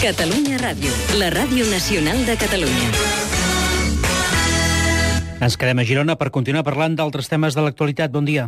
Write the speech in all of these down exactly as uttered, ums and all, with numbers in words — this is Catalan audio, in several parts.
Catalunya Ràdio, la ràdio nacional de Catalunya. Ens quedem a Girona per continuar parlant d'altres temes de l'actualitat. Bon dia.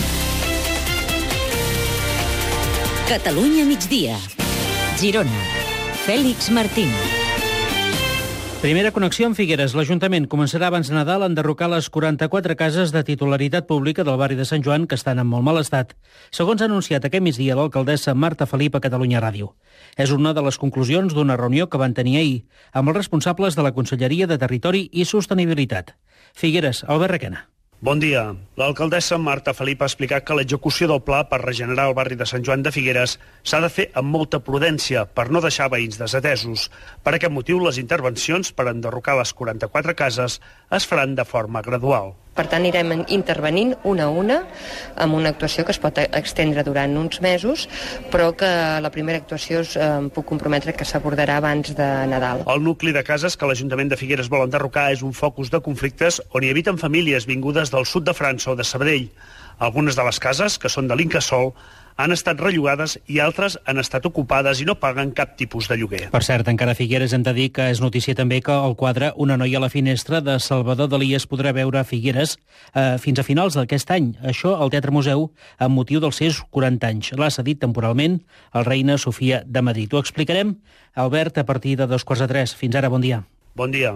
Catalunya migdia. Girona. Fèlix Martín. Primera connexió amb Figueres. L'Ajuntament començarà abans de Nadal a enderrocar les quaranta-quatre cases de titularitat pública del barri de Sant Joan que estan en molt mal estat, segons ha anunciat aquest migdia l'alcaldessa Marta Felip a Catalunya Ràdio. És una de les conclusions d'una reunió que van tenir ahir amb els responsables de la Conselleria de Territori i Sostenibilitat. Figueres, Albert Requena. Bon dia. L'alcaldessa Marta Felip ha explicat que l'execució del pla per regenerar el barri de Sant Joan de Figueres s'ha de fer amb molta prudència per no deixar veïns desatesos. Per aquest motiu, les intervencions per enderrocar les quaranta-quatre cases es faran de forma gradual. Per tant, anirem intervenint una a una amb una actuació que es pot extendre durant uns mesos, però que la primera actuació es eh, puc comprometre que s'abordarà abans de Nadal. El nucli de cases que l'Ajuntament de Figueres vol enderrocar és un focus de conflictes on hi habiten famílies vingudes del sud de França o de Sabadell. Algunes de les cases, que són de l'Incasòl, han estat rellogades i altres han estat ocupades i no paguen cap tipus de lloguer. Per cert, encara a Figueres hem de dir que és notícia també que el quadre Una noia a la finestra de Salvador Dalí es podrà veure a Figueres eh, fins a finals d'aquest any. Això al Teatre Museu amb motiu dels seus quaranta anys. L'ha cedit temporalment el Reina Sofia de Madrid. Ho explicarem, Albert, a partir de dos quarts de tres. Fins ara, bon dia. Bon dia.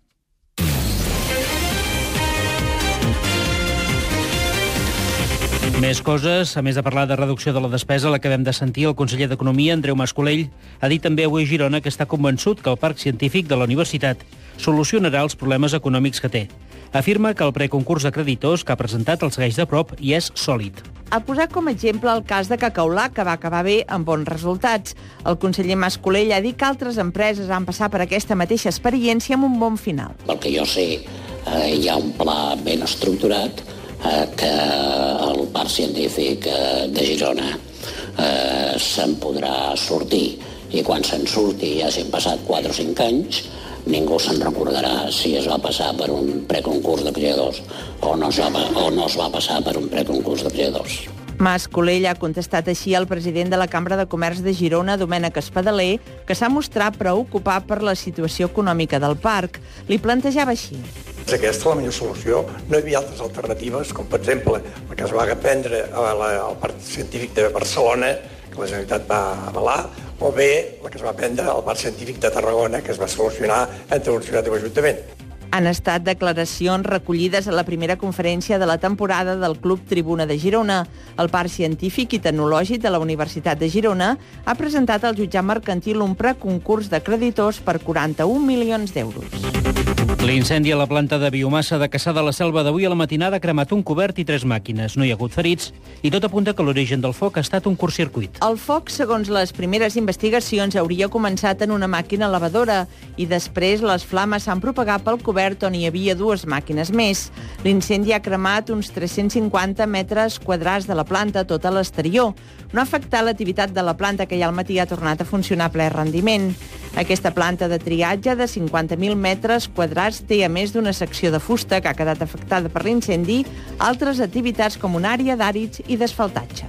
Més coses. A més de parlar de reducció de la despesa, l'acabem de sentir, el conseller d'Economia, Andreu Mas-Colell, ha dit també avui a Girona que està convençut que el parc científic de la universitat solucionarà els problemes econòmics que té. Afirma que el preconcurs de creditors que ha presentat el segueix de prop i és sòlid. Ha posat com a exemple el cas de Cacaulà, que va acabar bé amb bons resultats. El conseller Mas-Colell ha dit que altres empreses han passat per aquesta mateixa experiència amb un bon final. Pel que jo sé, eh, hi ha un pla ben estructurat que el parc científic de Girona eh, se'n podrà sortir. I quan se'n surti, ja s'han passat quatre o cinc anys, ningú se'n recordarà si es va passar per un preconcurs de creadors o no es va, o no es va passar per un preconcurs de creadors. Mas-Colell ha contestat així al president de la Cambra de Comerç de Girona, Domènec Espadaler, que s'ha mostrat preocupat per la situació econòmica del parc. Li plantejava així. Aquesta és la millor solució. No hi havia altres alternatives, com per exemple la que es va prendre al Parc Científic de Barcelona, que la Generalitat va avalar, o bé la que es va prendre al Parc Científic de Tarragona, que es va solucionar entre la Universitat i l'Ajuntament. Han estat declaracions recollides a la primera conferència de la temporada del Club Tribuna de Girona. El Parc Científic i Tecnològic de la Universitat de Girona ha presentat al jutjat mercantil un preconcurs de creditors per quaranta-un milions d'euros. L'incendi a la planta de biomassa de Cassà de la Selva d'avui a la matinada ha cremat un cobert i tres màquines. No hi ha hagut ferits i tot apunta que l'origen del foc ha estat un curtcircuit. El foc, segons les primeres investigacions, hauria començat en una màquina lavadora i després les flames s'han propagat pel cobert on hi havia dues màquines més. L'incendi ha cremat uns tres-cents cinquanta metres quadrats de la planta, tot a l'exterior. No ha afectat l'activitat de la planta, que ja al matí ha tornat a funcionar a ple rendiment. Aquesta planta de triatge de cinquanta mil metres quadrats té, a més d'una secció de fusta que ha quedat afectada per l'incendi, altres activitats com una àrea d'àrids i d'asfaltatge.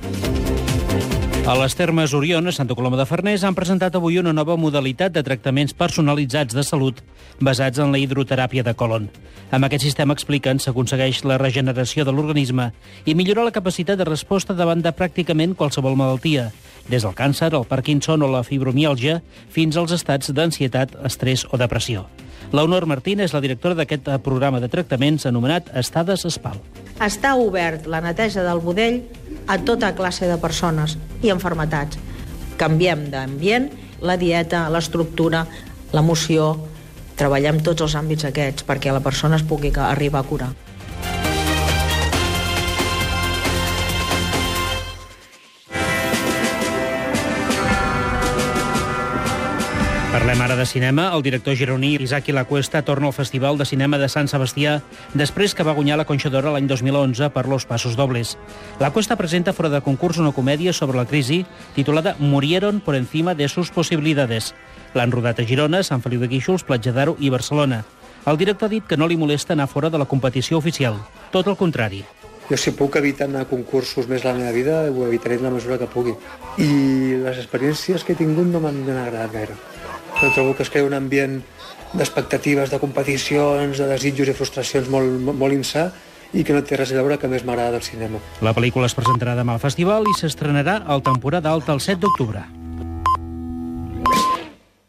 A les Termes Orion, a Santa Coloma de Farners, han presentat avui una nova modalitat de tractaments personalitzats de salut basats en la hidroteràpia de colon. Amb aquest sistema, expliquen, s'aconsegueix la regeneració de l'organisme i millorar la capacitat de resposta davant de pràcticament qualsevol malaltia, des del càncer, el Parkinson o la fibromiàlgia, fins als estats d'ansietat, estrès o depressió. Leonor Martín és la directora d'aquest programa de tractaments anomenat Estades Espal. Està obert la neteja del budell a tota classe de persones i enfermetats. Canviem d'ambient, la dieta, l'estructura, l'emoció, treballem tots els àmbits aquests perquè la persona es pugui arribar a curar. Parlem ara de cinema. El director gironí Isaki Lacuesta torna al Festival de Cinema de Sant Sebastià després que va guanyar la Conxa d'Or l'any dos mil onze per Los Pasos Dobles. Lacuesta presenta fora de concurs una comèdia sobre la crisi titulada Murieron por encima de sus posibilidades. L'han rodat a Girona, Sant Feliu de Guíxols, Platja d'Aro i Barcelona. El director ha dit que no li molesta anar fora de la competició oficial. Tot el contrari. Jo, si puc evitar anar a concursos més a la meva vida, ho evitaré en la mesura que pugui. I les experiències que he tingut no m'han agradat gaire. Jo trobo que es crea un ambient d'expectatives, de competicions, de desitjos i frustracions molt, molt insà, i que no té res a veure que més m'agrada del cinema. La pel·lícula es presentarà demà al festival i s'estrenarà al temporada alta el set d'octubre.